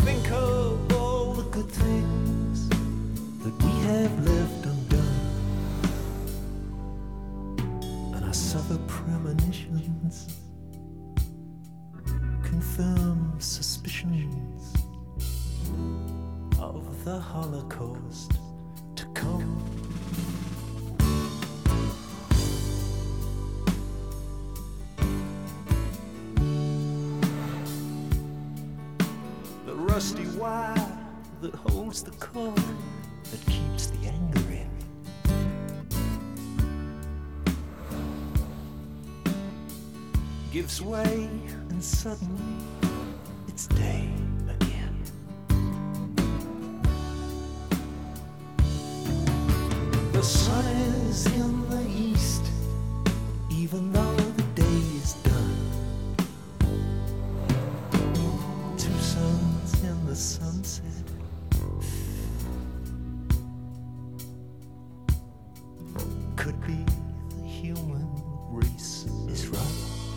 think of all the good things that we have left undone, and I suffer premonitions, confirm suspicions of the Holocaust to come. The rusty wire that holds the cord that keeps the anger in, gives way, and suddenly it's day again. The sun is in the east, even though the day is done. Two suns in the sunset, could be the human race is run.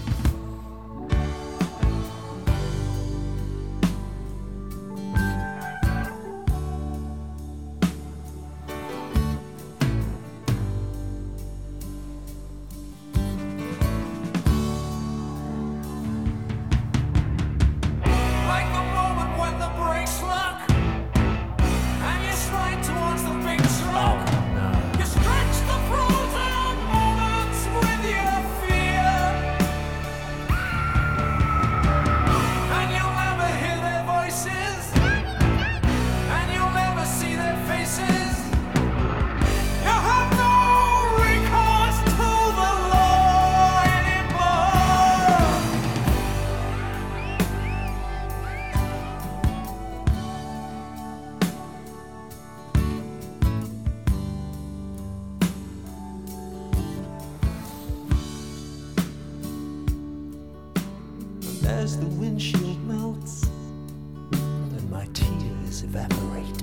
As the windshield melts and my tears evaporate,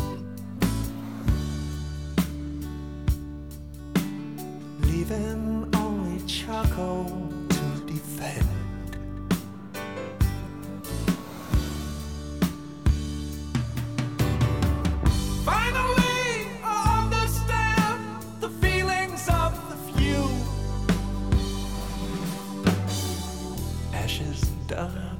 leaving only charcoal to defend. Finally, I understand the feelings of the few. Ashes die.